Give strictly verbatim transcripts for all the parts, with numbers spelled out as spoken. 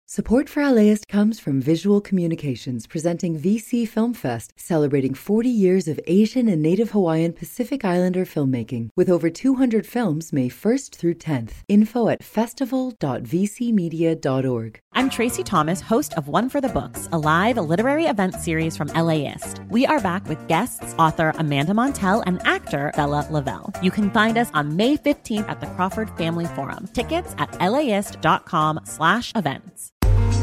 Support for LAist comes from Visual Communications, presenting V C Film Fest, celebrating forty years of Asian and Native Hawaiian Pacific Islander filmmaking, with over two hundred films May first through tenth. Info at festival dot v c media dot org. I'm Tracy Thomas, host of One for the Books, a live literary event series from LAist. We are back with guests, author Amanda Montell and actor Bella Lavelle. You can find us on May fifteenth at the Crawford Family Forum. Tickets at laist dot com slash events.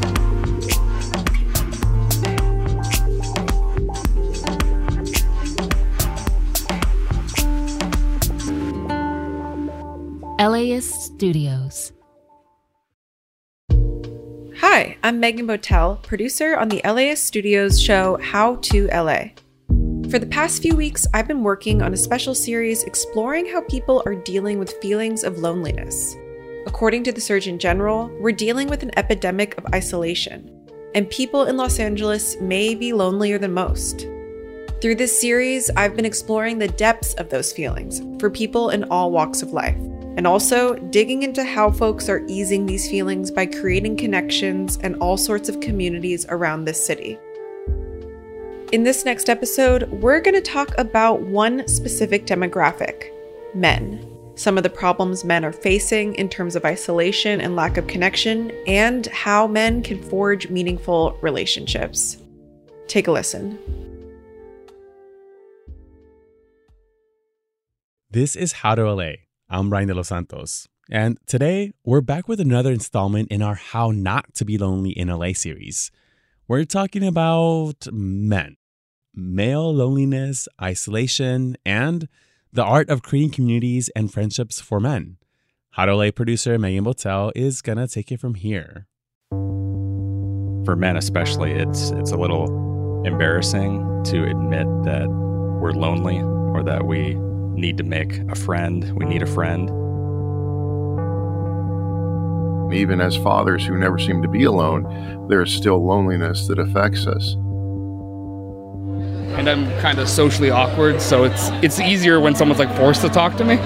LAist Studios. Hi, I'm Megan Botel, producer on the LAist Studios show How to L A. For the past few weeks, I've been working on a special series exploring how people are dealing with feelings of loneliness. According to the Surgeon General, we're dealing with an epidemic of isolation, and people in Los Angeles may be lonelier than most. Through this series, I've been exploring the depths of those feelings for people in all walks of life, and also digging into how folks are easing these feelings by creating connections and all sorts of communities around this city. In this next episode, we're going to talk about one specific demographic: men. Some of the problems men are facing in terms of isolation and lack of connection, and how men can forge meaningful relationships. Take a listen. This is How to L A. I'm Brian De Los Santos, and today we're back with another installment in our How Not to Be Lonely in L A series. We're talking about men, male loneliness, isolation, and the art of creating communities and friendships for men. How to L A producer Megan Botel is going to take it from here. For men especially, it's it's a little embarrassing to admit that we're lonely or that we need to make a friend. We need a friend. Even as fathers who never seem to be alone, there's still loneliness that affects us. And I'm kind of socially awkward, so it's it's easier when someone's like forced to talk to me.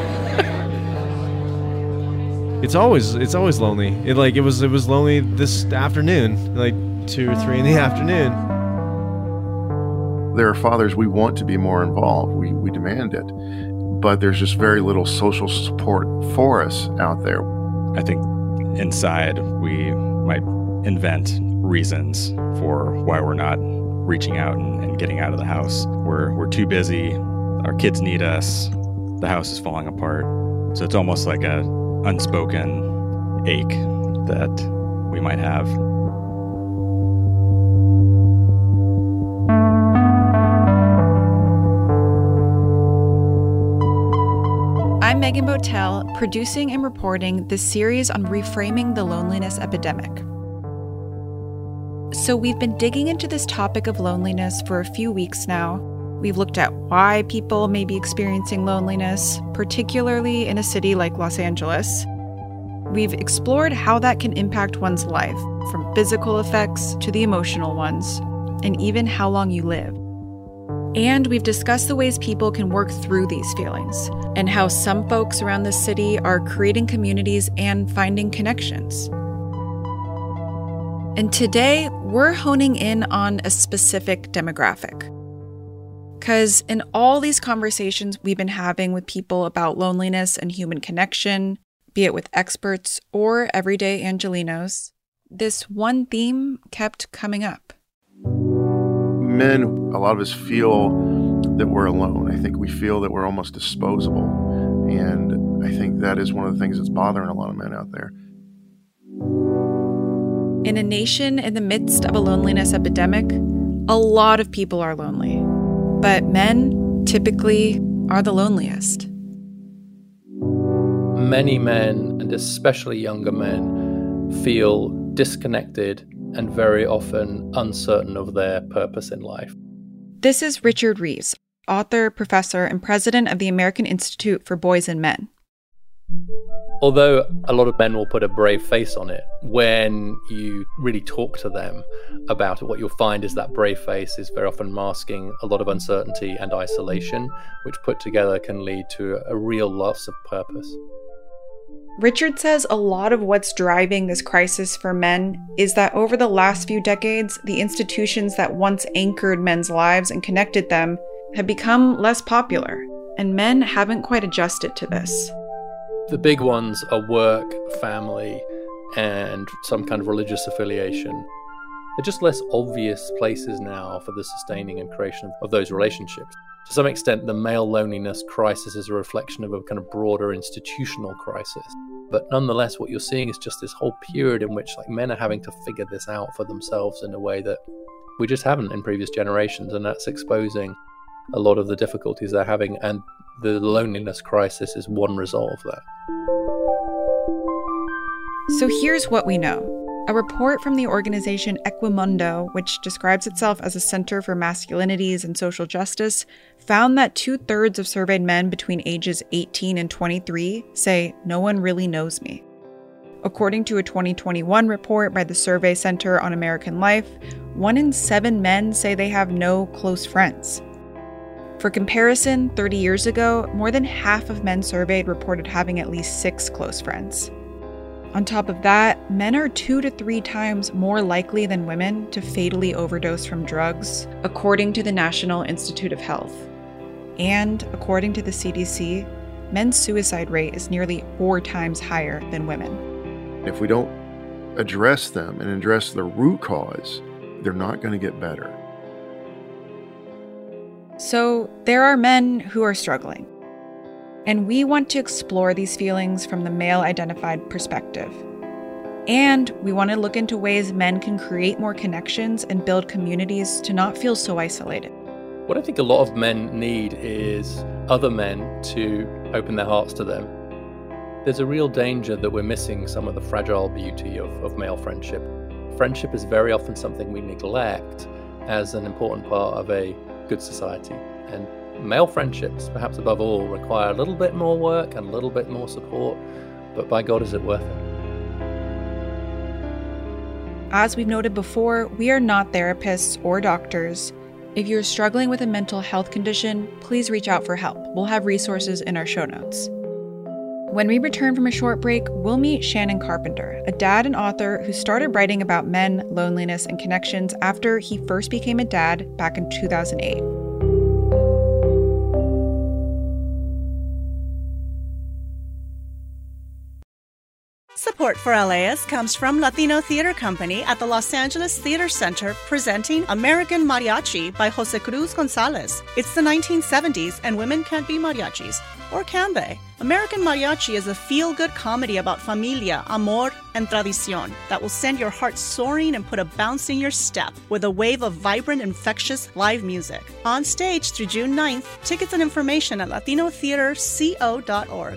It's always it's always lonely. It like it was it was lonely this afternoon, like two or three in the afternoon. There are fathers we want to be more involved. We we demand it. But there's just very little social support for us out there. I think inside we might invent reasons for why we're not reaching out and, and getting out of the house. We're we're too busy. Our kids need us. The house is falling apart. So it's almost like a unspoken ache that we might have. I'm Megan Botel, producing and reporting this series on reframing the loneliness epidemic. So we've been digging into this topic of loneliness for a few weeks now. We've looked at why people may be experiencing loneliness, particularly in a city like Los Angeles. We've explored how that can impact one's life, from physical effects to the emotional ones, and even how long you live. And we've discussed the ways people can work through these feelings, and how some folks around the city are creating communities and finding connections. And today, we're honing in on a specific demographic. Because in all these conversations we've been having with people about loneliness and human connection, be it with experts or everyday Angelinos, this one theme kept coming up. Men, a lot of us feel that we're alone. I think we feel that we're almost disposable. And I think that is one of the things that's bothering a lot of men out there. In a nation in the midst of a loneliness epidemic, a lot of people are lonely. But men typically are the loneliest. Many men, and especially younger men, feel disconnected and very often uncertain of their purpose in life. This is Richard Reeves, author, professor, and president of the American Institute for Boys and Men. Although a lot of men will put a brave face on it, when you really talk to them about it, what you'll find is that brave face is very often masking a lot of uncertainty and isolation, which put together can lead to a real loss of purpose. Richard says a lot of what's driving this crisis for men is that over the last few decades, the institutions that once anchored men's lives and connected them have become less popular, and men haven't quite adjusted to this. The big ones are work, family, and some kind of religious affiliation. They're just less obvious places now for the sustaining and creation of those relationships. To some extent, the male loneliness crisis is a reflection of a kind of broader institutional crisis. But nonetheless, what you're seeing is just this whole period in which like men are having to figure this out for themselves in a way that we just haven't in previous generations, and that's exposing a lot of the difficulties they're having, and the loneliness crisis is one result of that. So here's what we know. A report from the organization Equimundo, which describes itself as a center for masculinities and social justice, found that two-thirds of surveyed men between ages eighteen and twenty-three say, "No one really knows me." According to a twenty twenty-one report by the Survey Center on American Life, one in seven men say they have no close friends. For comparison, thirty years ago, more than half of men surveyed reported having at least six close friends. On top of that, men are two to three times more likely than women to fatally overdose from drugs, according to the National Institute of Health. And according to the C D C, men's suicide rate is nearly four times higher than women. If we don't address them and address the root cause, they're not going to get better. So there are men who are struggling. And we want to explore these feelings from the male-identified perspective. And we want to look into ways men can create more connections and build communities to not feel so isolated. What I think a lot of men need is other men to open their hearts to them. There's a real danger that we're missing some of the fragile beauty of, of male friendship. Friendship is very often something we neglect as an important part of a good society. And male friendships, perhaps above all, require a little bit more work and a little bit more support, but by God, is it worth it? As we've noted before, we are not therapists or doctors. If you're struggling with a mental health condition, please reach out for help. We'll have resources in our show notes. When we return from a short break, we'll meet Shannon Carpenter, a dad and author who started writing about men, loneliness, and connections after he first became a dad back in two thousand eight. Support for L A S comes from Latino Theater Company at the Los Angeles Theater Center, presenting American Mariachi by Jose Cruz Gonzalez. It's the nineteen seventies, and women can't be mariachis. Or can they? American Mariachi is a feel-good comedy about familia, amor, and tradición that will send your heart soaring and put a bounce in your step with a wave of vibrant, infectious live music. On stage through June ninth, tickets and information at latino theater co dot org.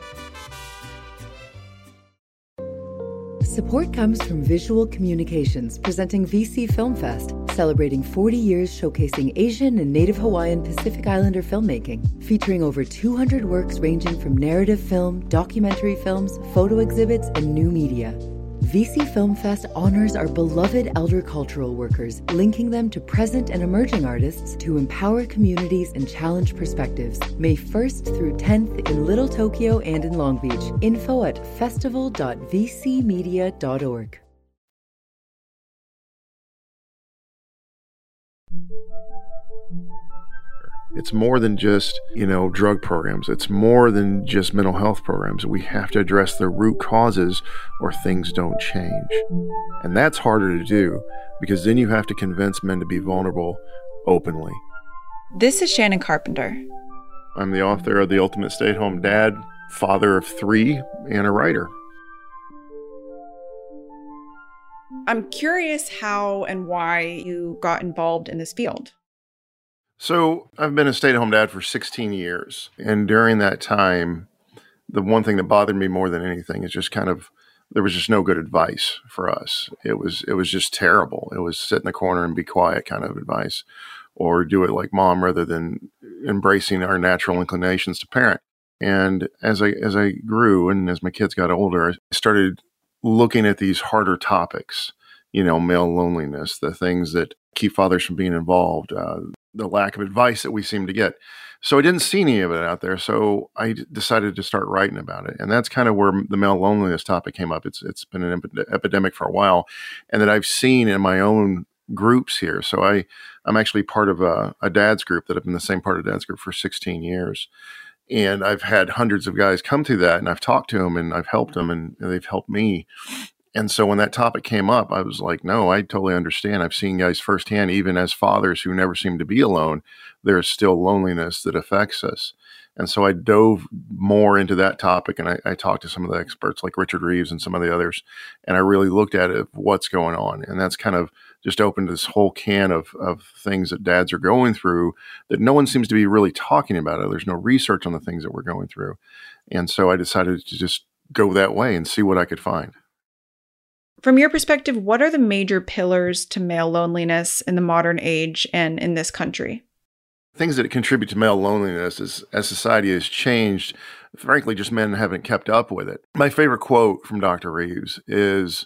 Support comes from Visual Communications, presenting V C Film Fest, celebrating forty years showcasing Asian and Native Hawaiian Pacific Islander filmmaking, featuring over two hundred works ranging from narrative film, documentary films, photo exhibits, and new media. V C Film Fest honors our beloved elder cultural workers, linking them to present and emerging artists to empower communities and challenge perspectives. May first through tenth in Little Tokyo and in Long Beach. Info at festival dot v c media dot org. It's more than just, you know, drug programs. It's more than just mental health programs. We have to address the root causes or things don't change. And that's harder to do because then you have to convince men to be vulnerable openly. This is Shannon Carpenter. I'm the author of The Ultimate Stay-at-Home Dad, father of three, and a writer. I'm curious how and why you got involved in this field. So I've been a stay-at-home dad for sixteen years. And during that time, the one thing that bothered me more than anything is just kind of, there was just no good advice for us. It was, it was just terrible. It was sit in the corner and be quiet kind of advice, or do it like mom rather than embracing our natural inclinations to parent. And as I, as I grew and as my kids got older, I started looking at these harder topics, you know, male loneliness, the things that keep fathers from being involved, uh, the lack of advice that we seem to get. So I didn't see any of it out there. So I d- decided to start writing about it. And that's kind of where the male loneliness topic came up. It's It's been an ep- epidemic for a while, and that I've seen in my own groups here. So I, I'm actually part of a, a dad's group that I've been the same part of dad's group for sixteen years. And I've had hundreds of guys come through that, and I've talked to them and I've helped them, and they've helped me. And so when that topic came up, I was like, no, I totally understand. I've seen guys firsthand, even as fathers who never seem to be alone, there's still loneliness that affects us. And so I dove more into that topic, and I, I talked to some of the experts like Richard Reeves and some of the others, and I really looked at it, what's going on. And that's kind of just opened this whole can of, of things that dads are going through that no one seems to be really talking about it. There's no research on the things that we're going through. And so I decided to just go that way and see what I could find. From your perspective, what are the major pillars to male loneliness in the modern age and in this country? Things that contribute to male loneliness is, as society has changed, frankly, just men haven't kept up with it. My favorite quote from Doctor Reeves is,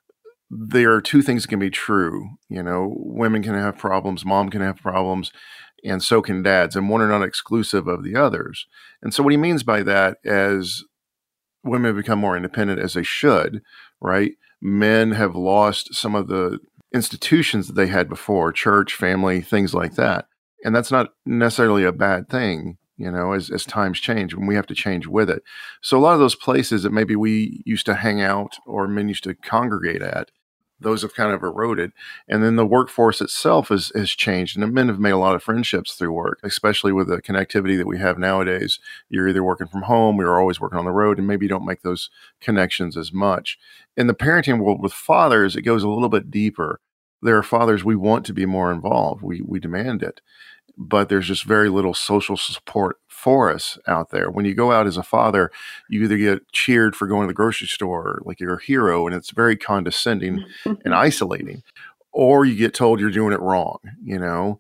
there are two things that can be true. You know, women can have problems, mom can have problems, and so can dads, and one are not exclusive of the others. And so what he means by that is women become more independent, as they should, right? Men have lost some of the institutions that they had before, church, family, things like that. And that's not necessarily a bad thing, you know, as, as times change, when we have to change with it. So a lot of those places that maybe we used to hang out or men used to congregate at, those have kind of eroded. And then the workforce itself has, has changed. And the men have made a lot of friendships through work, especially with the connectivity that we have nowadays. You're either working from home, or you're always working on the road, and maybe you don't make those connections as much. In the parenting world with fathers, it goes a little bit deeper. There are fathers we want to be more involved. We we demand it. But there's just very little social support for us out there. When you go out as a father, you either get cheered for going to the grocery store, like you're a hero, and it's very condescending and isolating, or you get told you're doing it wrong, you know,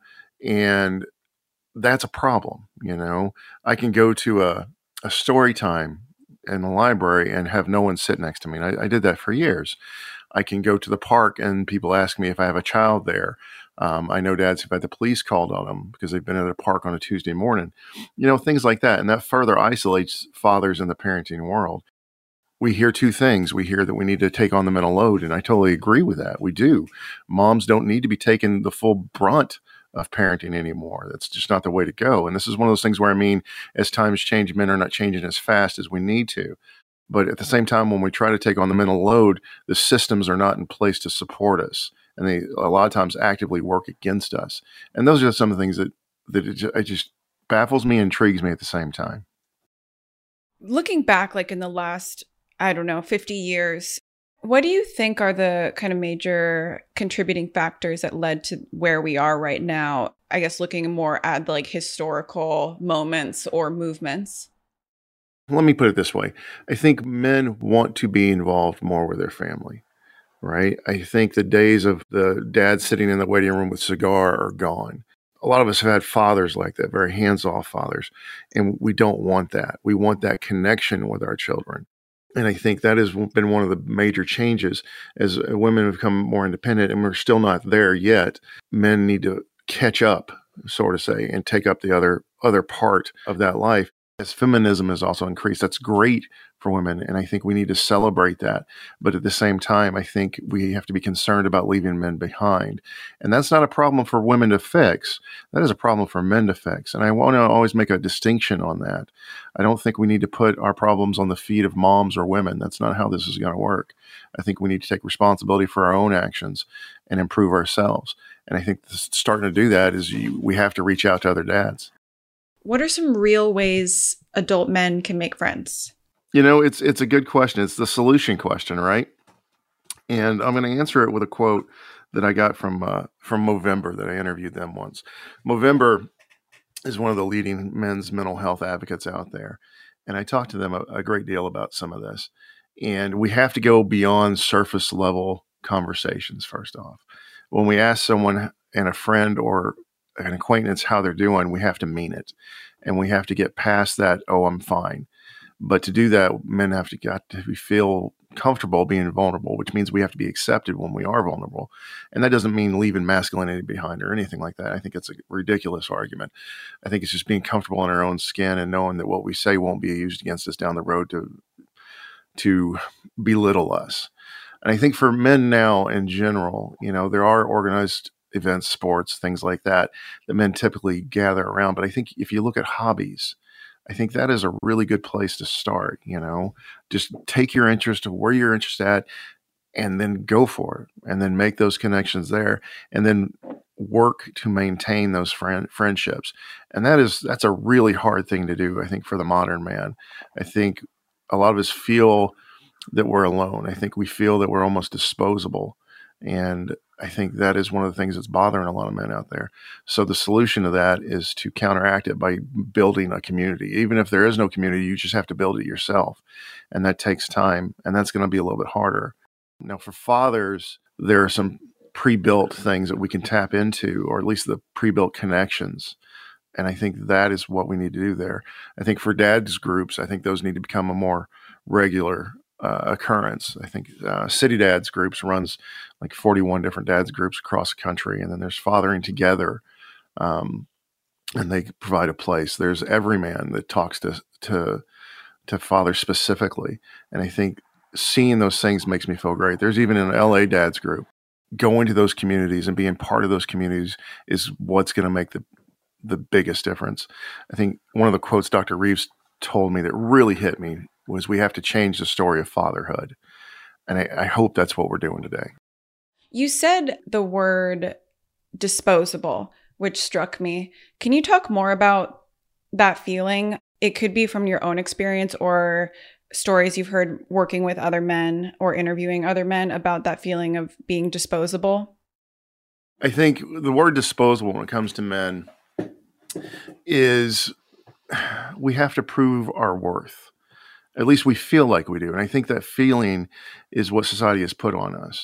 and that's a problem. You know, I can go to a, a story time in the library and have no one sit next to me. And I, I did that for years. I can go to the park and people ask me if I have a child there. Um, I know dads who've had the police called on them because they've been at a park on a Tuesday morning, you know, things like that. And that further isolates fathers in the parenting world. We hear two things. We hear that we need to take on the mental load, and I totally agree with that. We do. Moms don't need to be taking the full brunt of parenting anymore. That's just not the way to go. And this is one of those things where, I mean, as times change, men are not changing as fast as we need to. But at the same time, when we try to take on the mental load, the systems are not in place to support us. And they, a lot of times, actively work against us. And those are some of the things that, that it just, it just baffles me and intrigues me at the same time. Looking back, like in the last, I don't know, fifty years, what do you think are the kind of major contributing factors that led to where we are right now? I guess looking more at like historical moments or movements. Let me put it this way. I think men want to be involved more with their family, right? I think the days of the dad sitting in the waiting room with a cigar are gone. A lot of us have had fathers like that, very hands-off fathers, and we don't want that. We want that connection with our children. And I think that has been one of the major changes as women have become more independent, and we're still not there yet. Men need to catch up, so to say, and take up the other other part of that life. As feminism has also increased, that's great for women, and I think we need to celebrate that. But at the same time, I think we have to be concerned about leaving men behind. And that's not a problem for women to fix. That is a problem for men to fix. And I want to always make a distinction on that. I don't think we need to put our problems on the feet of moms or women. That's not how this is going to work. I think we need to take responsibility for our own actions and improve ourselves. And I think starting to do that is you, we have to reach out to other dads. What are some real ways adult men can make friends? You know, it's it's a good question. It's the solution question, right? And I'm going to answer it with a quote that I got from uh, from Movember that I interviewed them once. Movember is one of the leading men's mental health advocates out there. And I talked to them a, a great deal about some of this. And we have to go beyond surface level conversations, first off. When we ask someone and a friend or an acquaintance how they're doing, we have to mean it. And we have to get past that, oh, I'm fine. But to do that, men have to got to feel comfortable being vulnerable, which means we have to be accepted when we are vulnerable. And that doesn't mean leaving masculinity behind or anything like that. I think it's a ridiculous argument. I think it's just being comfortable in our own skin and knowing that what we say won't be used against us down the road to to belittle us. And I think for men now in general, you know, there are organized events, sports, things like that, that men typically gather around. But I think if you look at hobbies, I think that is a really good place to start. You know, just take your interest of where you're interested at and then go for it, and then make those connections there, and then work to maintain those friend, friendships. And that is, that's a really hard thing to do, I think, for the modern man. I think a lot of us feel that we're alone. I think we feel that we're almost disposable. And I think that is one of the things that's bothering a lot of men out there. So the solution to that is to counteract it by building a community. Even if there is no community, you just have to build it yourself. And that takes time. And that's going to be a little bit harder. Now, for fathers, there are some pre-built things that we can tap into, or at least the pre-built connections. And I think that is what we need to do there. I think for dads groups, I think those need to become a more regular uh, occurrence. I think uh, City Dads groups runs like forty-one different dads groups across the country. And then there's Fathering Together, um, and they provide a place. There's Everyman that talks to, to, to fathers specifically. And I think seeing those things makes me feel great. There's even an L A dads group. Going to those communities and being part of those communities is what's going to make the the biggest difference. I think one of the quotes Doctor Reeves told me that really hit me was, we have to change the story of fatherhood. And I, I hope that's what we're doing today. You said the word disposable, which struck me. Can you talk more about that feeling? It could be from your own experience or stories you've heard working with other men or interviewing other men about that feeling of being disposable. I think the word disposable when it comes to men is we have to prove our worth. At least we feel like we do. And I think that feeling is what society has put on us.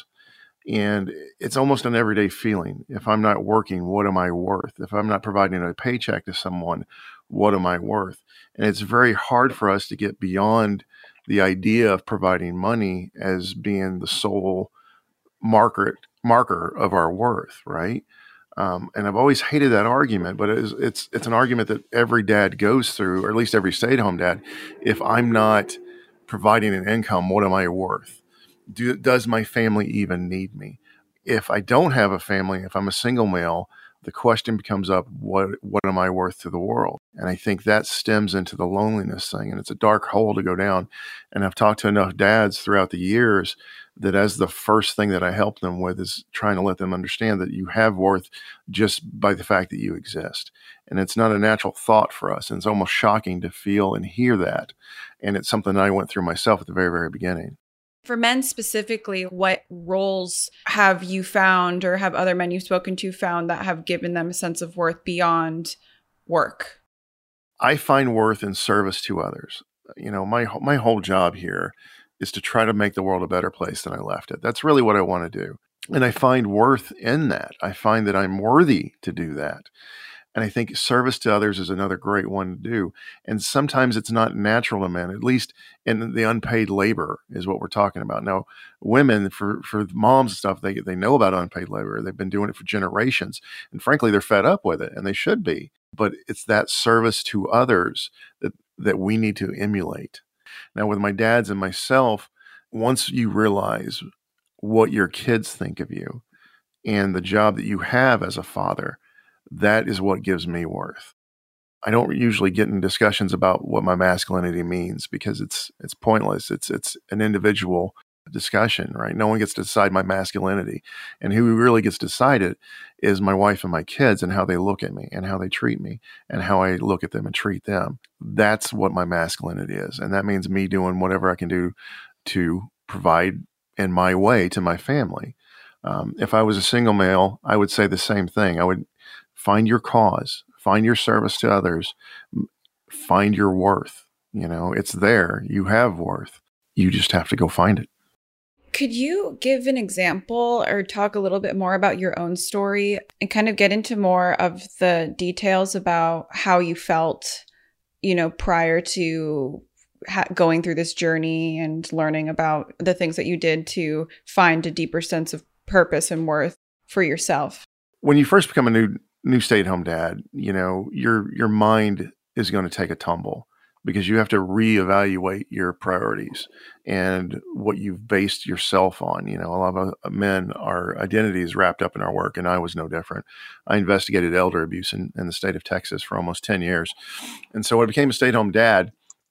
And it's almost an everyday feeling. If I'm not working, what am I worth? If I'm not providing a paycheck to someone, what am I worth? And it's very hard for us to get beyond the idea of providing money as being the sole marker, marker of our worth, right? Um, and I've always hated that argument, but it's, it's it's an argument that every dad goes through, or at least every stay-at-home dad. If I'm not providing an income, what am I worth? Do, does my family even need me? If I don't have a family, if I'm a single male, the question becomes up, what what am I worth to the world? And I think that stems into the loneliness thing, and it's a dark hole to go down. And I've talked to enough dads throughout the years that as the first thing that I help them with is trying to let them understand that you have worth just by the fact that you exist. And it's not a natural thought for us. And it's almost shocking to feel and hear that. And it's something that I went through myself at the very, very beginning. For men specifically, what roles have you found, or have other men you've spoken to found, that have given them a sense of worth beyond work? I find worth in service to others. You know, my my whole job here is to try to make the world a better place than I left it. That's really what I want to do. And I find worth in that. I find that I'm worthy to do that. And I think service to others is another great one to do. And sometimes it's not natural to men, at least in the unpaid labor is what we're talking about. Now, women, for, for moms and stuff, they, they know about unpaid labor. They've been doing it for generations. And frankly, they're fed up with it, and they should be. But it's that service to others that, that we need to emulate. Now, with my dads and myself, once you realize what your kids think of you and the job that you have as a father, that is what gives me worth. I don't usually get in discussions about what my masculinity means because it's it's pointless. It's it's an individual discussion, right? No one gets to decide my masculinity. And who really gets to decide it is my wife and my kids, and how they look at me and how they treat me and how I look at them and treat them. That's what my masculinity is. And that means me doing whatever I can do to provide in my way to my family. Um, if I was a single male, I would say the same thing. I would find your cause, find your service to others, find your worth. You know, it's there. You have worth. You just have to go find it. Could you give an example or talk a little bit more about your own story and kind of get into more of the details about how you felt, you know, prior to ha- going through this journey and learning about the things that you did to find a deeper sense of purpose and worth for yourself? When you first become a new new stay-at-home dad, you know, your your mind is going to take a tumble because you have to reevaluate your priorities and what you've based yourself on. You know, a lot of men, our identity is wrapped up in our work, and I was no different. I investigated elder abuse in, in the state of Texas for almost ten years. And so when I became a stay-at-home dad,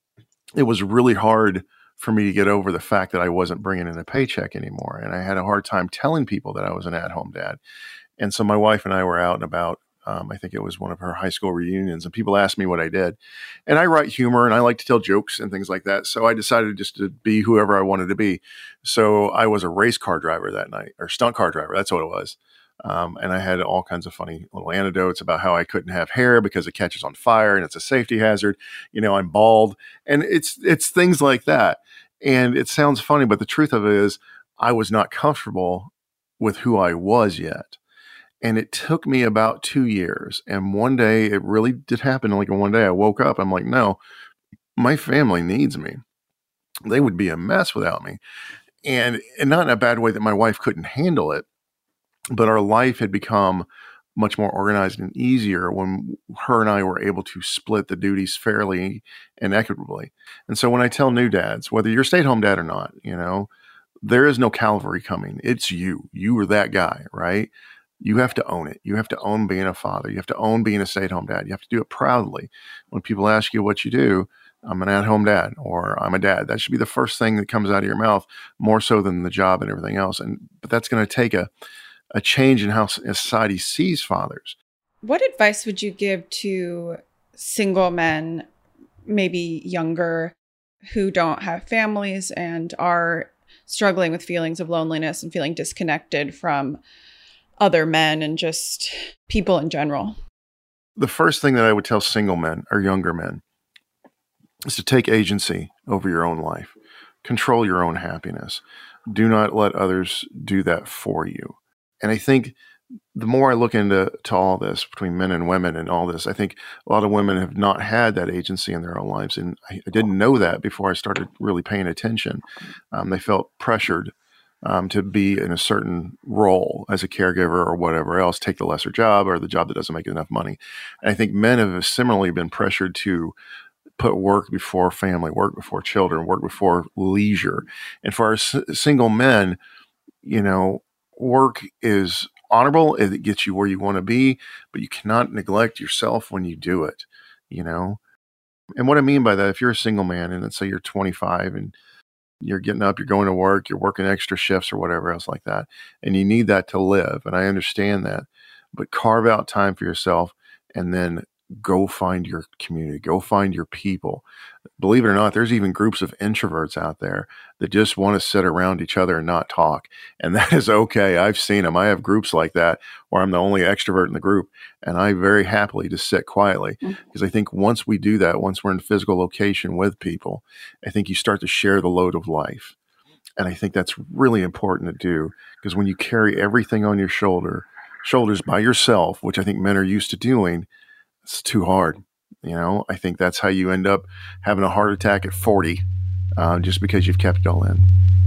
it was really hard for me to get over the fact that I wasn't bringing in a paycheck anymore. And I had a hard time telling people that I was an at-home dad. And so my wife and I were out and about. Um, I think it was one of her high school reunions, and people asked me what I did. And I write humor, and I like to tell jokes and things like that. So I decided just to be whoever I wanted to be. So I was a race car driver that night, or stunt car driver. That's what it was. Um, and I had all kinds of funny little anecdotes about how I couldn't have hair because it catches on fire and it's a safety hazard. You know, I'm bald, and it's it's things like that. And it sounds funny, but the truth of it is I was not comfortable with who I was yet. And it took me about two years. And one day it really did happen. Like one day I woke up, I'm like, no, my family needs me. They would be a mess without me. And, and not in a bad way that my wife couldn't handle it, but our life had become much more organized and easier when her and I were able to split the duties fairly and equitably. And so when I tell new dads, whether you're a stay-at-home dad or not, you know, there is no cavalry coming. It's you. You are that guy, right? You have to own it. You have to own being a father. You have to own being a stay-at-home dad. You have to do it proudly. When people ask you what you do, I'm an at-home dad, or I'm a dad. That should be the first thing that comes out of your mouth, more so than the job and everything else. And but that's going to take a, a change in how society sees fathers. What advice would you give to single men, maybe younger, who don't have families and are struggling with feelings of loneliness and feeling disconnected from other men and just people in general? The first thing that I would tell single men or younger men is to take agency over your own life. Control your own happiness. Do not let others do that for you. And I think the more I look into to all this between men and women and all this, I think a lot of women have not had that agency in their own lives. And I, I didn't know that before I started really paying attention. Um, they felt pressured Um, to be in a certain role as a caregiver or whatever else, take the lesser job or the job that doesn't make enough money. And I think men have similarly been pressured to put work before family, work before children, work before leisure. And for our s- single men, you know, work is honorable. It gets you where you want to be, but you cannot neglect yourself when you do it, you know? And what I mean by that, if you're a single man and let's say you're twenty-five and you're getting up, you're going to work, you're working extra shifts or whatever else like that, and you need that to live. And I understand that, but carve out time for yourself and then go find your community, go find your people. Believe it or not, there's even groups of introverts out there that just want to sit around each other and not talk. And that is okay. I've seen them. I have groups like that where I'm the only extrovert in the group, and I very happily just sit quietly because mm-hmm. I think once we do that, once we're in physical location with people, I think you start to share the load of life. And I think that's really important to do because when you carry everything on your shoulder, shoulders by yourself, which I think men are used to doing, it's too hard. You know, I think that's how you end up having a heart attack at forty, uh, just because you've kept it all in.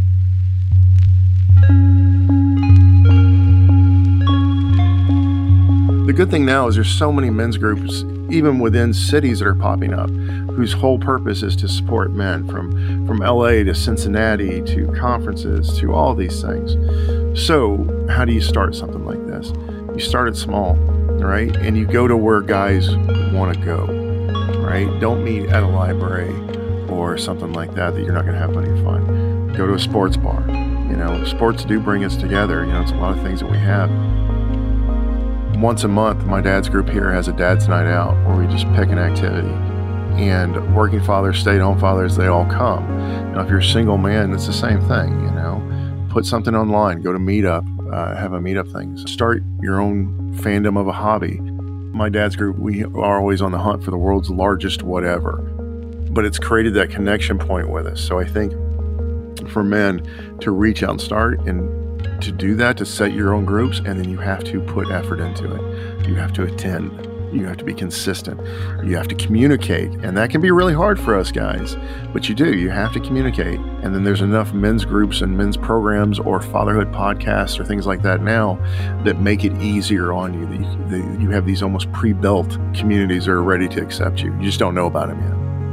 The good thing now is there's so many men's groups, even within cities that are popping up, whose whole purpose is to support men from, from L A to Cincinnati to conferences to all these things. So how do you start something like this? You start it small, right? And you go to where guys want to go, right? Don't meet at a library or something like that that you're not going to have plenty of fun. Go to a sports bar. You know, sports do bring us together. You know, it's a lot of things that we have. Once a month, my dad's group here has a dad's night out where we just pick an activity. And working fathers, stay-at-home fathers, they all come. Now, if you're a single man, it's the same thing, you know. Put something online, go to Meetup, uh, have a Meetup thing. Start your own fandom of a hobby. My dad's group, we are always on the hunt for the world's largest whatever. But it's created that connection point with us. So I think for men to reach out and start and to do that, to set your own groups, and then you have to put effort into it. You have to attend. You have to be consistent. You have to communicate. And that can be really hard for us guys, but you do. You have to communicate. And then there's enough men's groups and men's programs or fatherhood podcasts or things like that now that make it easier on you. That you, that you have these almost pre-built communities that are ready to accept you. You just don't know about them yet.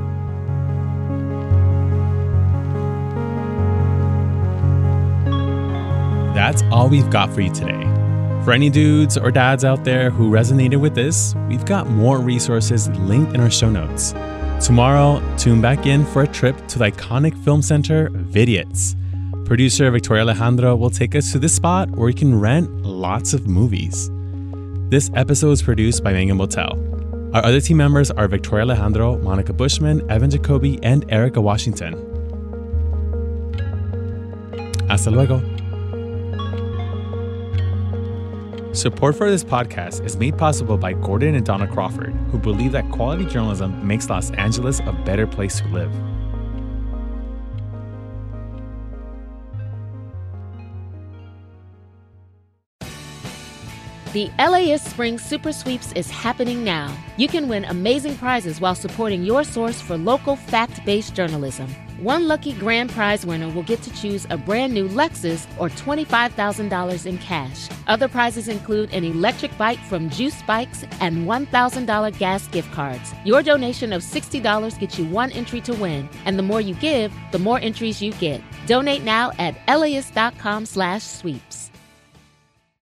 That's all we've got for you today. For any dudes or dads out there who resonated with this, we've got more resources linked in our show notes. Tomorrow, tune back in for a trip to the iconic film center, Vidiots. Producer Victoria Alejandro will take us to this spot where you can rent lots of movies. This episode is produced by Megan Botel. Our other team members are Victoria Alejandro, Monica Bushman, Evan Jacoby, and Erica Washington. Hasta luego. Support for this podcast is made possible by Gordon and Donna Crawford, who believe that quality journalism makes Los Angeles a better place to live. The L A ist Spring Super Sweeps is happening now. You can win amazing prizes while supporting your source for local fact-based journalism. One lucky grand prize winner will get to choose a brand new Lexus or twenty-five thousand dollars in cash. Other prizes include an electric bike from Juice Bikes and one thousand dollars gas gift cards. Your donation of sixty dollars gets you one entry to win, and the more you give, the more entries you get. Donate now at L A ist dot com slash sweeps.